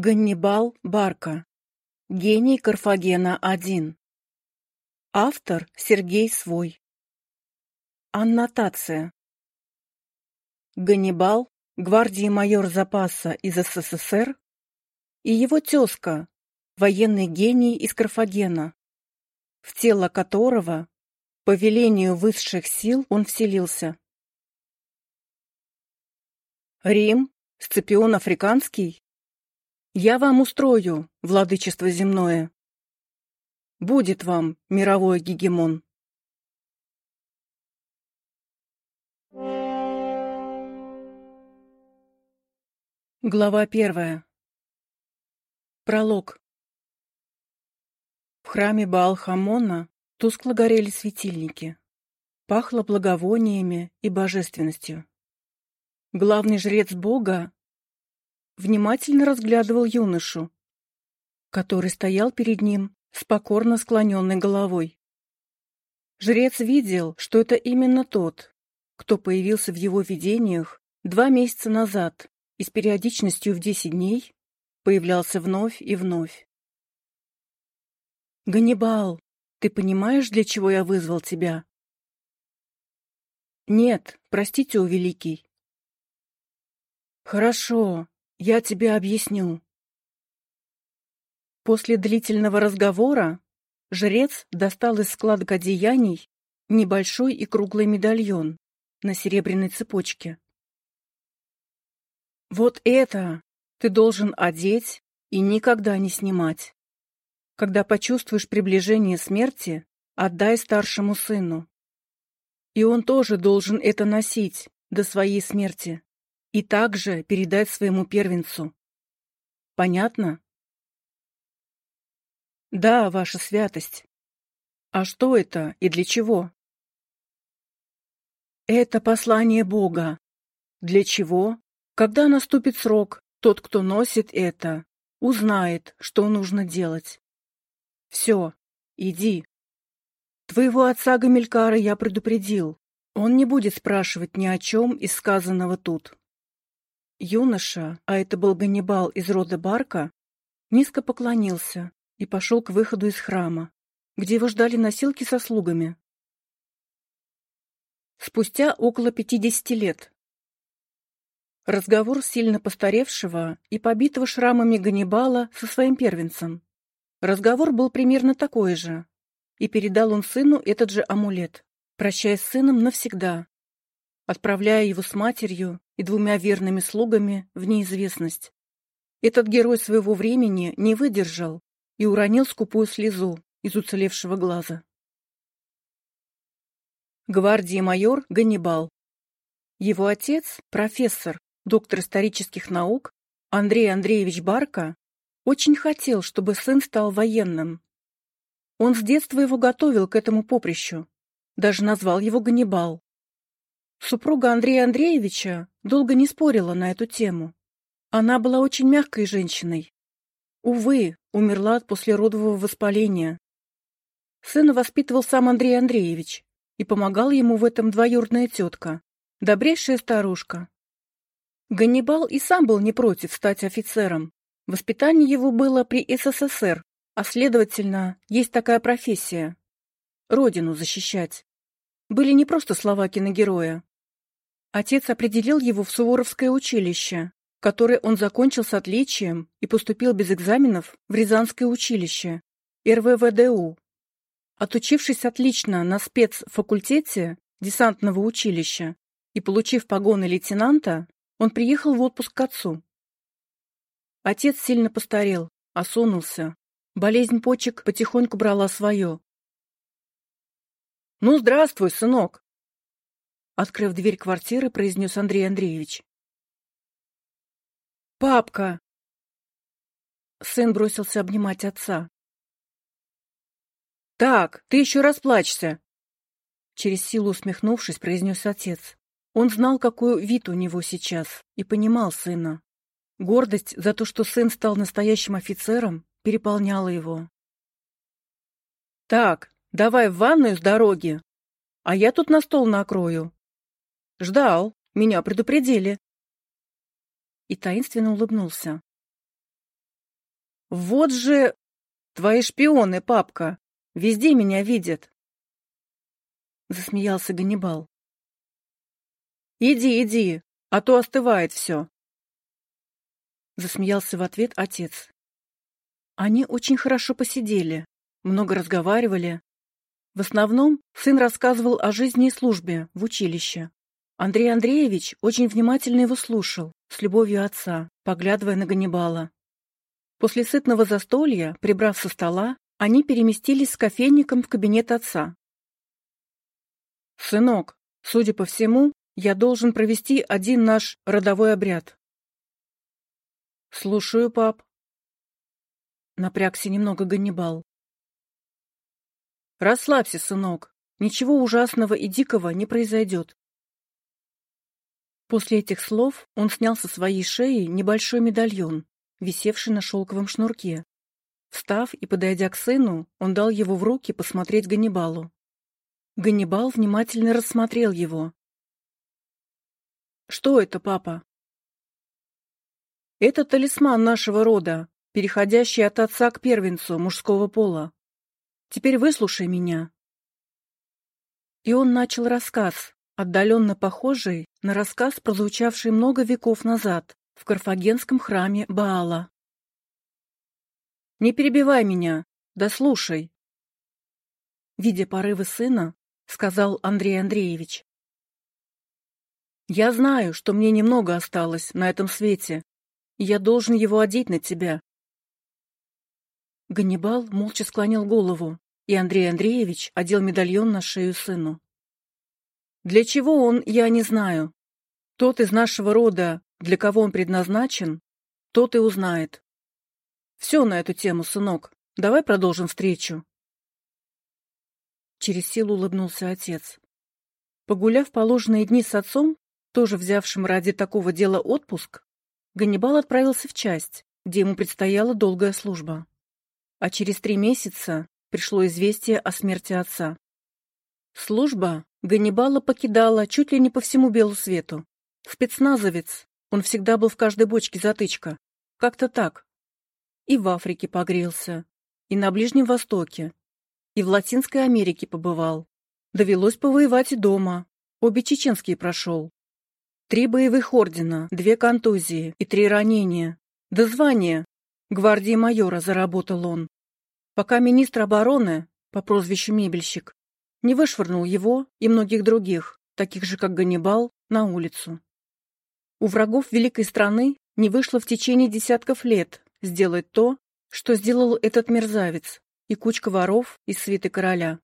Ганнибал Барка. Гений Карфагена-1. Автор Сергей Свой. Аннотация. Ганнибал, гвардии майор запаса из СССР, и его тезка, военный гений из Карфагена, в тело которого, по велению высших сил, он вселился. Рим, Сципион Африканский, я вам устрою владычество земное. Будет вам мировой гегемон. Глава 1. Пролог. В храме Баал-Хамона тускло горели светильники. Пахло благовониями и божественностью. Главный жрец Бога внимательно разглядывал юношу, который стоял перед ним с покорно склоненной головой. Жрец видел, что это именно тот, кто появился в его видениях 2 месяца назад и с периодичностью в 10 дней появлялся вновь и вновь. «Ганнибал, ты понимаешь, для чего я вызвал тебя?» «Нет, простите, о великий». «Хорошо, я тебе объясню». После длительного разговора жрец достал из складок одеяний небольшой и круглый медальон на серебряной цепочке. «Вот это ты должен одеть и никогда не снимать. Когда почувствуешь приближение смерти, отдай старшему сыну. И он тоже должен это носить до своей смерти и также передать своему первенцу. Понятно?» «Да, ваша святость. А что это и для чего?» «Это послание Бога. Для чего? Когда наступит срок, тот, кто носит это, узнает, что нужно делать. Все, иди. Твоего отца Гамилькара я предупредил. Он не будет спрашивать ни о чем из сказанного тут». Юноша, а это был Ганнибал из рода Барка, низко поклонился и пошел к выходу из храма, где его ждали носилки со слугами. Спустя около 50 лет. Разговор сильно постаревшего и побитого шрамами Ганнибала со своим первенцем. Разговор был примерно такой же, и передал он сыну этот же амулет, прощаясь с сыном навсегда, отправляя его с матерью и 2 верными слугами в неизвестность. Этот герой своего времени не выдержал и уронил скупую слезу из уцелевшего глаза. Гвардии майор Ганнибал. Его отец, профессор, доктор исторических наук Андрей Андреевич Барка, очень хотел, чтобы сын стал военным. Он с детства его готовил к этому поприщу, даже назвал его Ганнибал. Супруга Андрея Андреевича долго не спорила на эту тему. Она была очень мягкой женщиной. Увы, умерла от послеродового воспаления. Сына воспитывал сам Андрей Андреевич, и помогала ему в этом двоюродная тетка, добрейшая старушка. Ганнибал и сам был не против стать офицером. Воспитание его было при СССР, а следовательно, есть такая профессия — родину защищать. Были не просто слова киногероя. Отец определил его в Суворовское училище, которое он закончил с отличием и поступил без экзаменов в Рязанское училище, РВВДУ. Отучившись отлично на спецфакультете десантного училища и получив погоны лейтенанта, он приехал в отпуск к отцу. Отец сильно постарел, осунулся. Болезнь почек потихоньку брала свое. «Ну, здравствуй, сынок!» Открыв дверь квартиры, произнес Андрей Андреевич. «Папка!» Сын бросился обнимать отца. «Так, ты еще расплачься!» Через силу усмехнувшись, произнес отец. Он знал, какой вид у него сейчас, и понимал сына. Гордость за то, что сын стал настоящим офицером, переполняла его. «Так, давай в ванную с дороги, а я тут на стол накрою. Ждал, меня предупредили». И таинственно улыбнулся. Вот же твои шпионы, папка! Везде меня видят!» Засмеялся Ганнибал. «Иди, иди, а то остывает все!» Засмеялся в ответ отец. Они очень хорошо посидели, много разговаривали. В основном сын рассказывал о жизни и службе в училище. Андрей Андреевич очень внимательно его слушал, с любовью отца, поглядывая на Ганнибала. После сытного застолья, прибрав со стола, они переместились с кофейником в кабинет отца. «Сынок, судя по всему, я должен провести один наш родовой обряд». «Слушаю, пап». Напрягся немного Ганнибал. «Расслабься, сынок. Ничего ужасного и дикого не произойдет». После этих слов он снял со своей шеи небольшой медальон, висевший на шелковом шнурке. Встав и подойдя к сыну, он дал его в руки посмотреть Ганнибалу. Ганнибал внимательно рассмотрел его. «Что это, папа?» «Это талисман нашего рода, переходящий от отца к первенцу мужского пола. Теперь выслушай меня». И он начал рассказ, отдаленно похожий на рассказ, прозвучавший много веков назад в карфагенском храме Баала. «Не перебивай меня, да слушай», — видя порывы сына, сказал Андрей Андреевич. «Я знаю, что мне немного осталось на этом свете, и я должен его одеть на тебя». Ганнибал молча склонил голову, и Андрей Андреевич одел медальон на шею сыну. «Для чего он, я не знаю. Тот из нашего рода, для кого он предназначен, тот и узнает. Все на эту тему, сынок. Давай продолжим встречу». Через силу улыбнулся отец. Погуляв положенные дни с отцом, тоже взявшим ради такого дела отпуск, Ганнибал отправился в часть, где ему предстояла долгая служба. А через 3 месяца пришло известие о смерти отца. Служба Ганнибала покидала чуть ли не по всему белу свету. Спецназовец, он всегда был в каждой бочке затычка. Как-то так. И в Африке погрелся, и на Ближнем Востоке, и в Латинской Америке побывал. Довелось повоевать и дома. Обе чеченские прошел. 3 боевых ордена, 2 контузии и 3 ранения. Да звание гвардии майора заработал он. Пока министр обороны, по прозвищу Мебельщик, не вышвырнул его и многих других, таких же, как Ганнибал, на улицу. У врагов великой страны не вышло в течение десятков лет сделать то, что сделал этот мерзавец и кучка воров из свиты короля.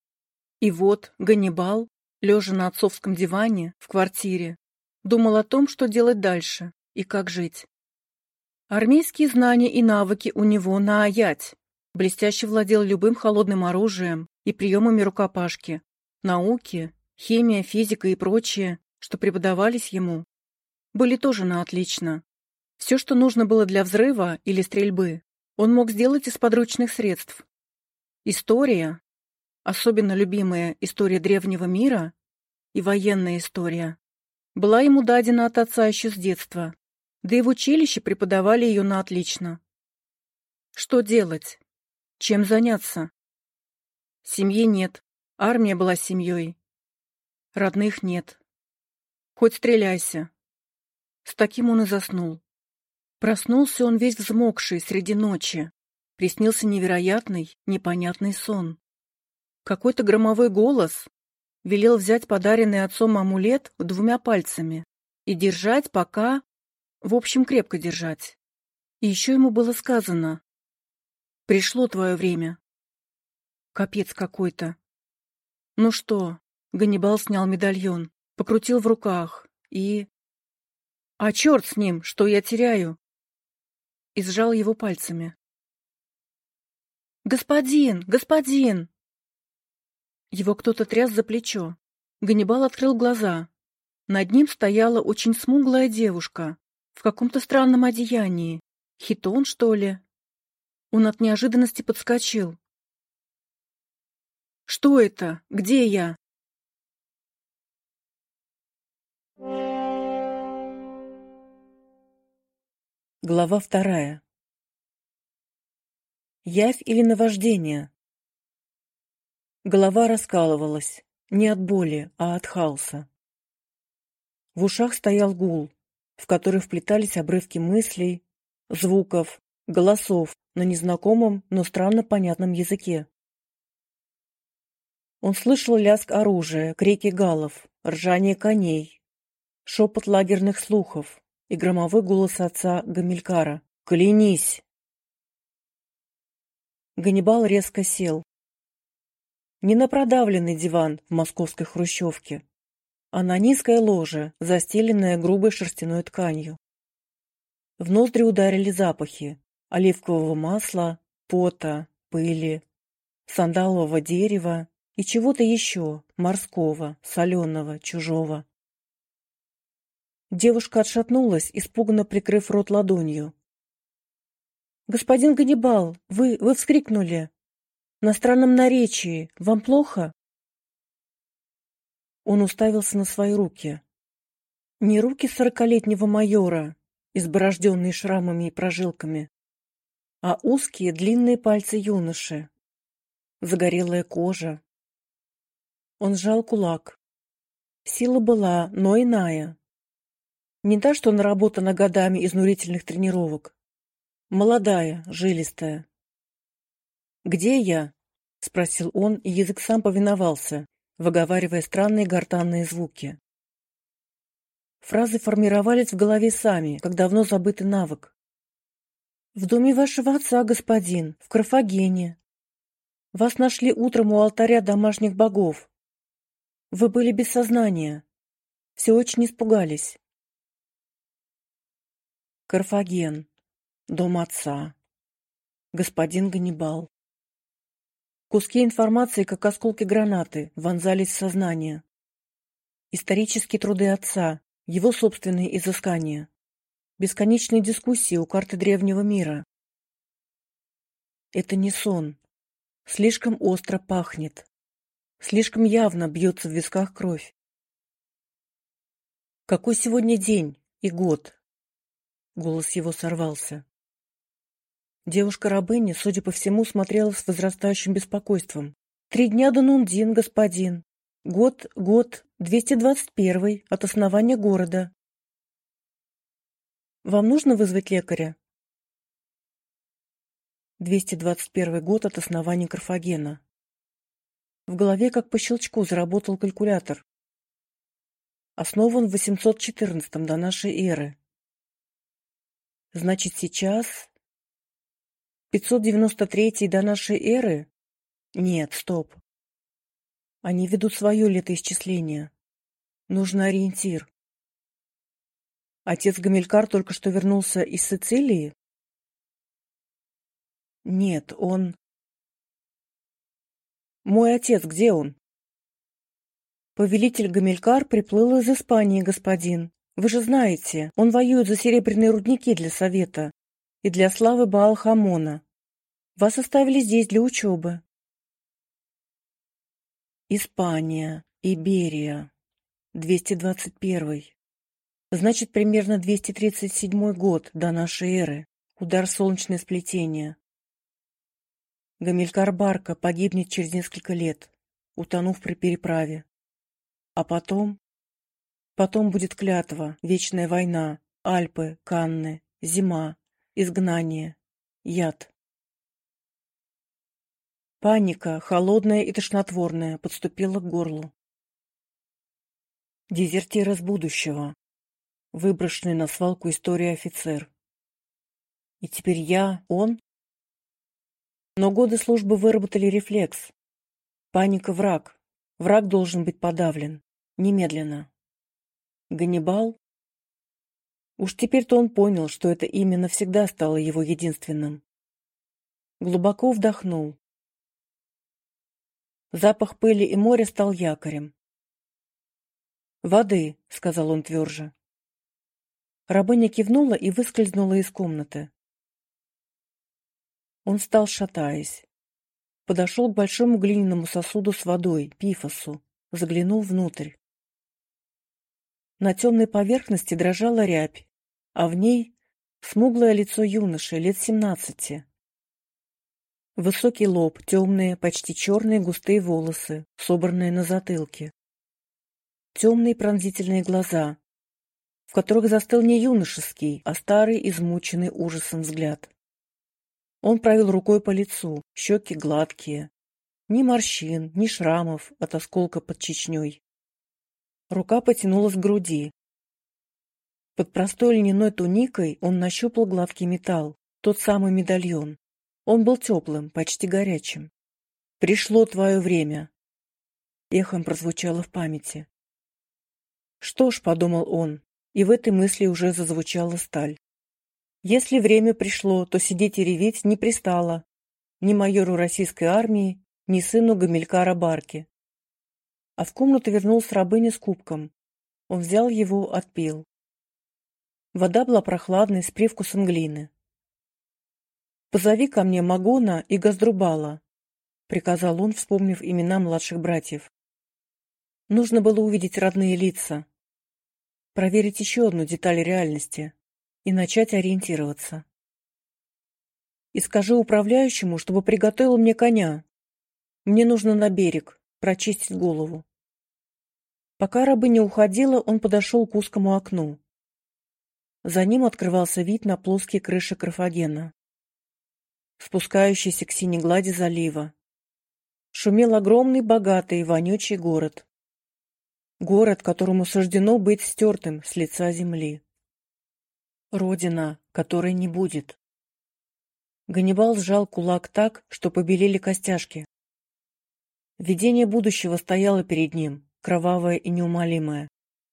И вот Ганнибал, лежа на отцовском диване в квартире, думал о том, что делать дальше и как жить. Армейские знания и навыки у него на аять. Блестяще владел любым холодным оружием и приемами рукопашки. Науки, химия, физика и прочее, что преподавались ему, были тоже на отлично. Все, что нужно было для взрыва или стрельбы, он мог сделать из подручных средств. История, особенно любимая история древнего мира и военная история, была ему дадена от отца еще с детства, да и в училище преподавали ее на отлично. Что делать? Чем заняться? Семьи нет, армия была семьей. Родных нет. Хоть стреляйся. С таким он и заснул. Проснулся он весь взмокший среди ночи. Приснился невероятный, непонятный сон. Какой-то громовой голос велел взять подаренный отцом амулет 2 пальцами и держать пока... В общем, крепко держать. И еще ему было сказано: «Пришло твое время». Капец какой-то. Ну что? Ганнибал снял медальон, покрутил в руках и... А черт с ним, что я теряю? И сжал его пальцами. «Господин! Господин!» Его кто-то тряс за плечо. Ганнибал открыл глаза. Над ним стояла очень смуглая девушка в каком-то странном одеянии. Хитон, что ли? Он от неожиданности подскочил. «Что это? Где я?» Глава 2. Явь или наваждение? Голова раскалывалась. Не от боли, а от хаоса. В ушах стоял гул, в который вплетались обрывки мыслей, звуков, голосов на незнакомом, но странно понятном языке. Он слышал лязг оружия, крики галлов, ржание коней, шепот лагерных слухов и громовой голос отца Гамилькара: «Клянись!». Ганнибал резко сел. Не на продавленный диван в московской хрущевке, а на низкое ложе, застеленное грубой шерстяной тканью. В ноздри ударили запахи оливкового масла, пота, пыли, сандалового дерева и чего-то еще, морского, соленого, чужого. Девушка отшатнулась, испуганно прикрыв рот ладонью. «Господин Ганнибал, вы вскрикнули! На странном наречии. Вам плохо?» Он уставился на свои руки. Не руки 40-летнего майора, изборожденные шрамами и прожилками, а узкие длинные пальцы юноши, загорелая кожа. Он сжал кулак. Сила была, но иная. Не та, что наработана годами изнурительных тренировок. Молодая, жилистая. «Где я?» — спросил он, и язык сам повиновался, выговаривая странные гортанные звуки. Фразы формировались в голове сами, как давно забытый навык. «В доме вашего отца, господин, в Карфагене. Вас нашли утром у алтаря домашних богов. Вы были без сознания. Все очень испугались». Карфаген. Дом отца. Господин Ганнибал. Куски информации, как осколки гранаты, вонзались в сознание. Исторические труды отца, его собственные изыскания. Бесконечные дискуссии у карты древнего мира. Это не сон. Слишком остро пахнет. Слишком явно бьется в висках кровь. Какой сегодня день и год? Голос его сорвался. Девушка-рабыня, судя по всему, смотрела с возрастающим беспокойством. 3 дня до Нундин, господин. Год 221 от основания города. Вам нужно вызвать лекаря? 221 год от основания Карфагена. В голове, как по щелчку, заработал калькулятор. Основан в 814 до нашей эры. Значит, сейчас 593 до нашей эры? Нет, стоп. Они ведут свое летоисчисление. Нужен ориентир. Отец Гамилькар только что вернулся из Сицилии? Нет, он... Мой отец, где он? Повелитель Гамилькар приплыл из Испании, господин. Вы же знаете, он воюет за серебряные рудники для Совета и для славы Баал-Хамона. Вас оставили здесь для учебы. Испания, Иберия, 221. Значит, примерно 237 год до нашей эры. Удар солнечное сплетение. Гамилькар Барка погибнет через несколько лет, утонув при переправе. А потом... Потом будет клятва, вечная война, Альпы, Канны, зима, изгнание, яд. Паника, холодная и тошнотворная, подступила к горлу. Дезертир из будущего, выброшенный на свалку истории офицер. И теперь он? Но годы службы выработали рефлекс. Паника — враг. Враг должен быть подавлен. Немедленно. Ганнибал? Уж теперь-то он понял, что это имя навсегда стало его единственным. Глубоко вдохнул. Запах пыли и моря стал якорем. «Воды», — сказал он тверже. Рабыня кивнула и выскользнула из комнаты. Он встал, шатаясь. Подошел к большому глиняному сосуду с водой, пифосу, заглянул внутрь. На темной поверхности дрожала рябь, а в ней смуглое лицо юноши лет 17. Высокий лоб, темные, почти черные густые волосы, собранные на затылке. Темные пронзительные глаза, в которых застыл не юношеский, а старый, измученный ужасом взгляд. Он провел рукой по лицу, щеки гладкие. Ни морщин, ни шрамов от осколка под Чечней. Рука потянулась к груди. Под простой льняной туникой он нащупал гладкий металл, тот самый медальон. Он был теплым, почти горячим. «Пришло твое время», — эхом прозвучало в памяти. «Что ж», — подумал он, и в этой мысли уже зазвучала сталь. «Если время пришло, то сидеть и реветь не пристало ни майору российской армии, ни сыну Гамилькара Барки». А в комнату вернулась рабыня с кубком. Он взял его, отпил. Вода была прохладной, с привкусом глины. «Позови ко мне Магона и Газдрубала», — приказал он, вспомнив имена младших братьев. Нужно было увидеть родные лица, проверить еще одну деталь реальности и начать ориентироваться. «И скажи управляющему, чтобы приготовил мне коня. Мне нужно на берег, прочистить голову». Пока рабыня уходила, он подошел к узкому окну. За ним открывался вид на плоские крыши Карфагена, спускающийся к синей глади залива. Шумел огромный, богатый, вонючий город. Город, которому суждено быть стертым с лица земли. Родина, которой не будет. Ганнибал сжал кулак так, что побелели костяшки. Видение будущего стояло перед ним, кровавое и неумолимое.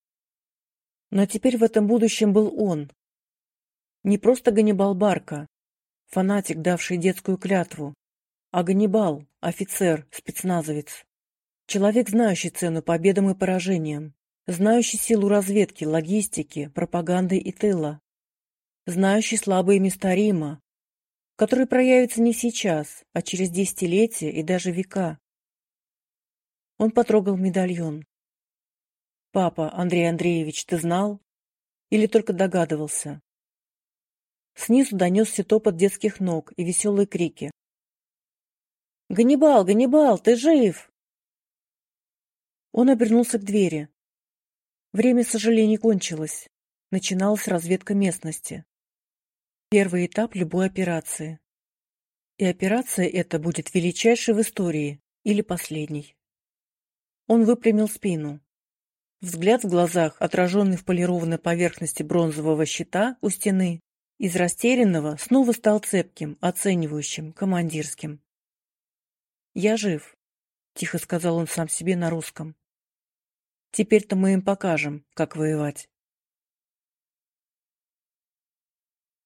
Но теперь в этом будущем был он. Не просто Ганнибал Барка, фанатик, давший детскую клятву, а Ганнибал, офицер, спецназовец. Человек, знающий цену победам и поражениям, знающий силу разведки, логистики, пропаганды и тыла, знающий слабые места Рима, которые проявятся не сейчас, а через десятилетия и даже века. Он потрогал медальон. «Папа, Андрей Андреевич, ты знал? Или только догадывался?» Снизу донесся топот детских ног и веселые крики. «Ганнибал, Ганнибал, ты жив!» Он обернулся к двери. Время сожалений кончилось. Начиналась разведка местности. Первый этап любой операции. И операция эта будет величайшей в истории или последней. Он выпрямил спину. Взгляд в глазах, отраженный в полированной поверхности бронзового щита у стены, из растерянного снова стал цепким, оценивающим, командирским. «Я жив», — тихо сказал он сам себе на русском. «Теперь-то мы им покажем, как воевать».